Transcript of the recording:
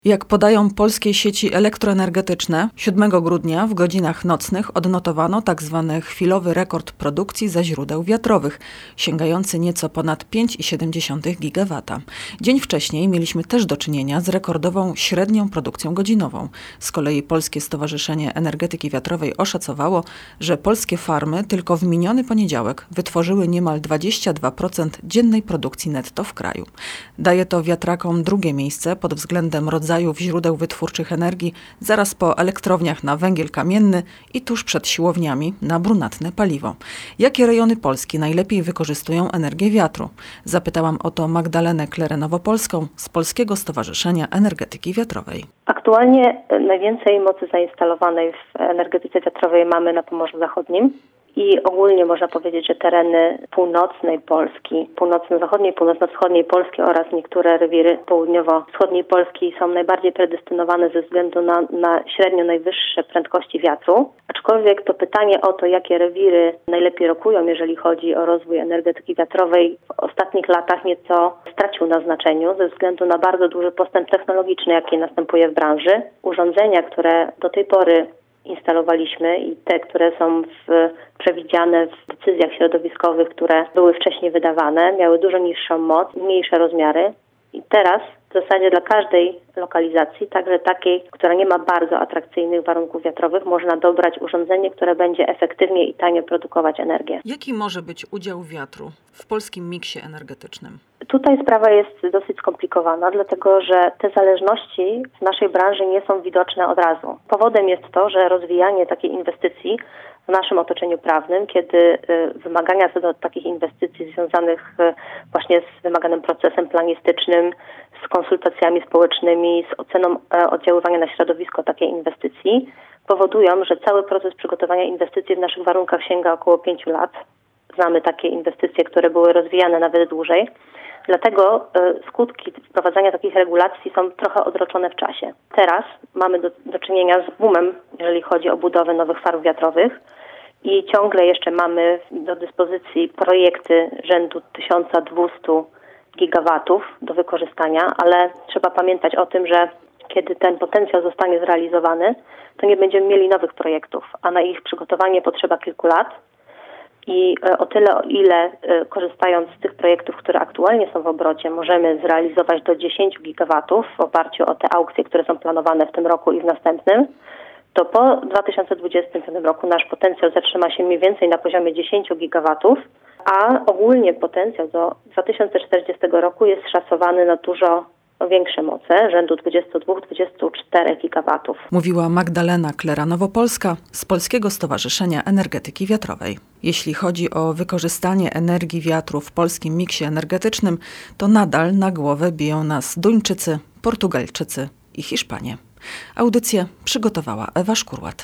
Jak podają polskie sieci elektroenergetyczne, 7 grudnia w godzinach nocnych odnotowano tzw. chwilowy rekord produkcji ze źródeł wiatrowych, sięgający nieco ponad 5,7 GW. Dzień wcześniej mieliśmy też do czynienia z rekordową średnią produkcją godzinową. Z kolei Polskie Stowarzyszenie Energetyki Wiatrowej oszacowało, że polskie farmy tylko w miniony poniedziałek wytworzyły niemal 22% dziennej produkcji netto w kraju. Daje to wiatrakom drugie miejsce pod względem rodzajów źródeł wytwórczych energii, zaraz po elektrowniach na węgiel kamienny i tuż przed siłowniami na brunatne paliwo. Jakie rejony Polski najlepiej wykorzystują energię wiatru? Zapytałam o to Magdalenę Klerę-Nowopolską z Polskiego Stowarzyszenia Energetyki Wiatrowej. Aktualnie najwięcej mocy zainstalowanej w energetyce wiatrowej mamy na Pomorzu Zachodnim. I ogólnie można powiedzieć, że tereny północnej Polski, północno-zachodniej, północno-wschodniej Polski oraz niektóre rewiry południowo-wschodniej Polski są najbardziej predestynowane ze względu na średnio najwyższe prędkości wiatru. Aczkolwiek to pytanie o to, jakie rewiry najlepiej rokują, jeżeli chodzi o rozwój energetyki wiatrowej, w ostatnich latach nieco stracił na znaczeniu ze względu na bardzo duży postęp technologiczny, jaki następuje w branży. Urządzenia, które do tej pory instalowaliśmy i te, które są przewidziane w decyzjach środowiskowych, które były wcześniej wydawane, miały dużo niższą moc, mniejsze rozmiary i teraz w zasadzie dla każdej lokalizacji, także takiej, która nie ma bardzo atrakcyjnych warunków wiatrowych, można dobrać urządzenie, które będzie efektywnie i tanio produkować energię. Jaki może być udział wiatru w polskim miksie energetycznym? Tutaj sprawa jest dosyć skomplikowana, dlatego że te zależności w naszej branży nie są widoczne od razu. Powodem jest to, że rozwijanie takiej inwestycji w naszym otoczeniu prawnym, kiedy wymagania co do takich inwestycji związanych właśnie z wymaganym procesem planistycznym, z konsultacjami społecznymi, z oceną oddziaływania na środowisko takiej inwestycji, powodują, że cały proces przygotowania inwestycji w naszych warunkach sięga około 5 lat. Znamy takie inwestycje, które były rozwijane nawet dłużej. Dlatego skutki wprowadzania takich regulacji są trochę odroczone w czasie. Teraz mamy do czynienia z boomem, jeżeli chodzi o budowę nowych farm wiatrowych i ciągle jeszcze mamy do dyspozycji projekty rzędu 1200 gigawatów do wykorzystania, ale trzeba pamiętać o tym, że kiedy ten potencjał zostanie zrealizowany, to nie będziemy mieli nowych projektów, a na ich przygotowanie potrzeba kilku lat. I o tyle, o ile korzystając z tych projektów, które aktualnie są w obrocie, możemy zrealizować do 10 gigawatów w oparciu o te aukcje, które są planowane w tym roku i w następnym, to po 2025 roku nasz potencjał zatrzyma się mniej więcej na poziomie 10 gigawatów, a ogólnie potencjał do 2040 roku jest szacowany na dużo większe moce, rzędu 22-24 gigawatów. Mówiła Magdalena Klera-Nowopolska z Polskiego Stowarzyszenia Energetyki Wiatrowej. Jeśli chodzi o wykorzystanie energii wiatru w polskim miksie energetycznym, to nadal na głowę biją nas Duńczycy, Portugalczycy i Hiszpanie. Audycję przygotowała Ewa Szkurłat.